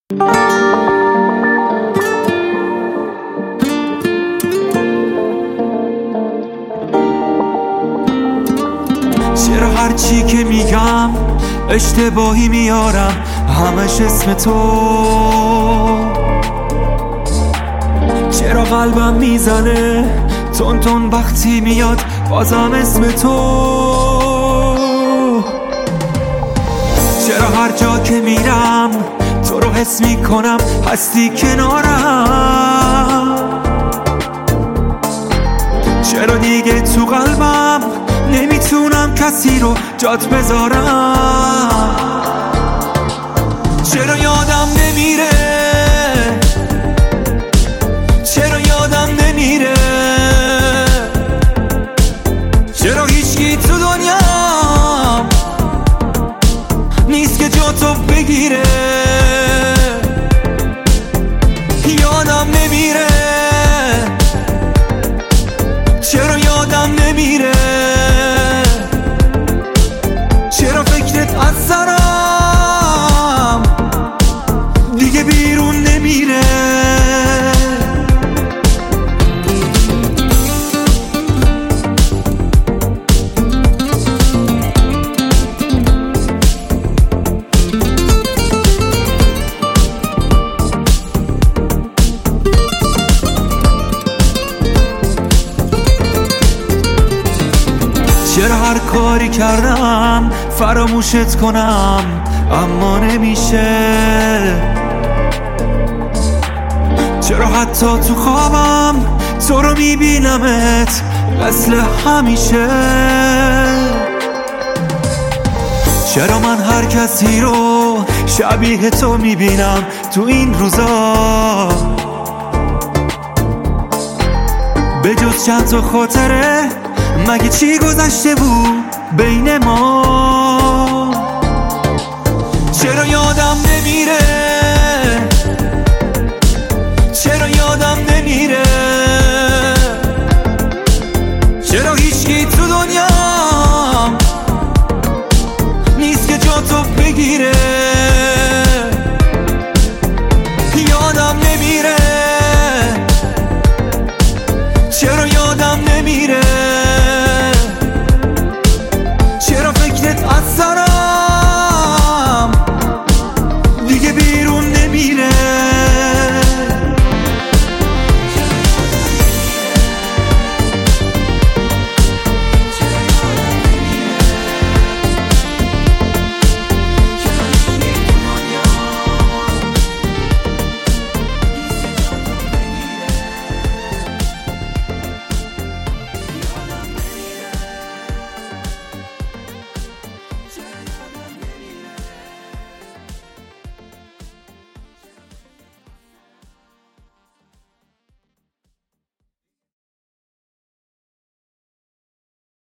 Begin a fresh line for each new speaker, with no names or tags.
چرا هرچی که میگم اشتباهی میارم همش اسم تو؟ چرا قلبم میزنه تون تون وقتی میاد بازم اسم تو؟ چرا هر جا که میرم تو رو حس میکنم هستی کنارم؟ چرا دیگه تو قلبم نمیتونم کسی رو جات بذارم؟ چرا یادم نمیره؟ چرا یادم نمیره؟ چرا هیچکی تو دنیا نیست که جا تو بگیره؟ یادم نمیره؟ چرا یادم نمیره؟ چرا فکرت از سرم دیگه بیرون نمیره؟ چرا هر کاری کردم فراموشت کنم اما نمیشه؟ چرا حتی تو خوابم تو رو میبینمت مثل همیشه؟ چرا من هر کسی رو شبیه تو میبینم تو این روزا؟ به جز چند تا خاطره مگه چی گذشته بود بین ما؟